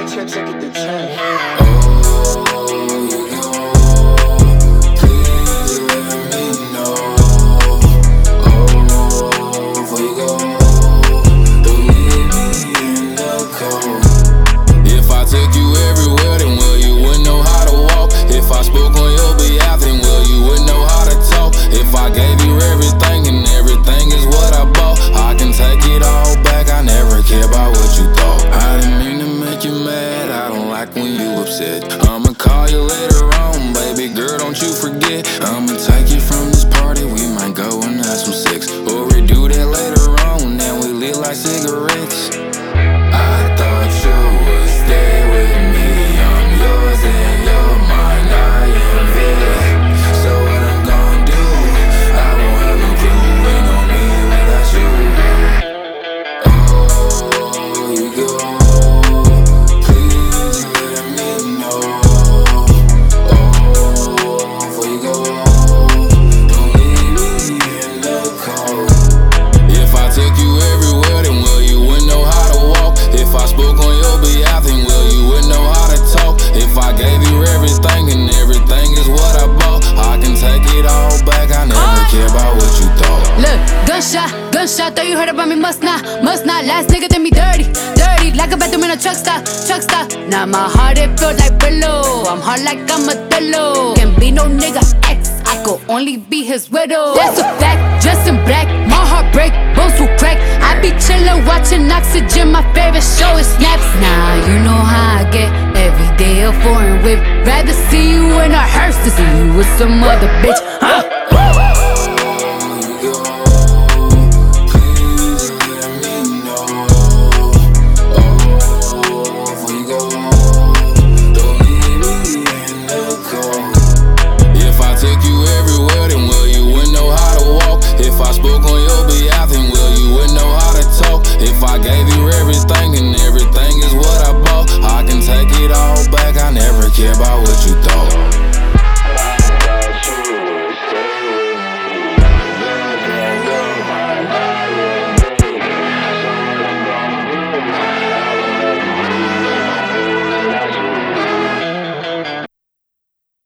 Trip Circuit the track. I'ma call you later on, baby girl, don't you forget. I'ma take you from this party, we might go and have some sex. Or we do that later on, then we lit like cigarettes. I thought you would stay with me, I'm yours and you're mine, I am it. So what I'm gonna do, I won't have no clue, ain't no me without you. Oh, you go. Gunshot, thought you heard about me, must not. Last nigga did me dirty, like a bathroom in a truck stop. Now my heart, it feels like pillow. I'm hard like I'm a dillo. Can't be no nigga ex, I could only be his widow. That's a fact, dressed in black, my heart break, bones will crack. I be chillin', watching Oxygen, my favorite show is Snaps. Nah, you know how I get, every day a foreign whip. Rather see you in a hearse than see you with some other bitch, huh?